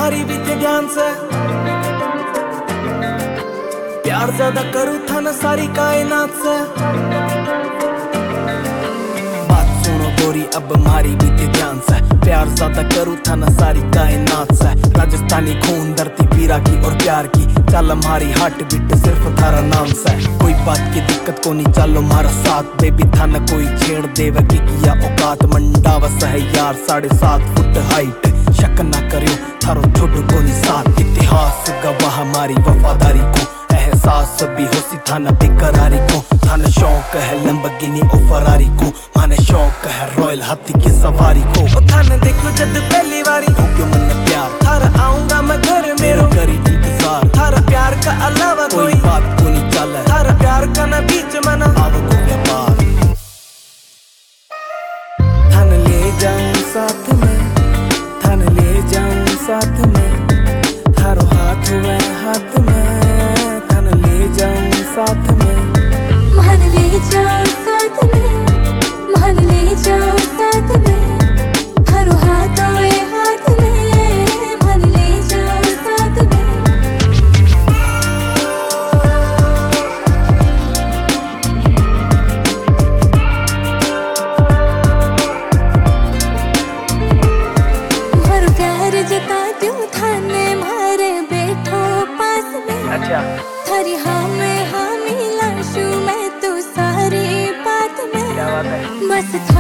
मारी भी थे ध्यान से, प्यार ज्यादा करूँ था ना सारी कायनात से। बात सुनो गोरी अब मारी भी थे ध्यान से, प्यार ज्यादा करूँ था ना सारी कायनात से। राजस्थानी खून धरती पीरा की और प्यार की, चल हमारी हार्ट बीट सिर्फ थारा नाम से। कोई बात की दिक्कत को नहीं, चलो हमारा साथ बेबी था न कोई छेड़ देवे की किया औकात। मंडावस है यार 7.5 फुट हाइट, शक ना करियो थारो छोटू को नहीं साथ। इतिहास गवाह हमारी वफादारी को, एहसास भी होसी थाना बेकरारी को। थाना शौक है लंबरगिनी और फरारी को, माने शौक है रॉयल हाथी की सवारी को। थाने देखो जब पहली बारी हो क्यों मन प्यार, थारा आऊंगा मैं घर मेरो करी इंतजार। थारा प्यार का अलावा कोई बात को नहीं चला, थारा प्यार का ना बीच मना आवो को व्यापार। थाने ले जाऊं साथ में, थाने ले जाऊं साथ में, थारो हाथ हुआ हाथ में, थाने ले जाऊं साथ में। मान ले जाओ साथ में, मान ले जाओ साथ में, थारो हाथ हुए हाथ में, मान ले जाओ साथ में। मारो प्यार जता दूं थाने मारे बैठो पास में। अच्छा थारी हाँ में हाँ मिलाशू मैं तो सारी बात में, क्या बात है। बस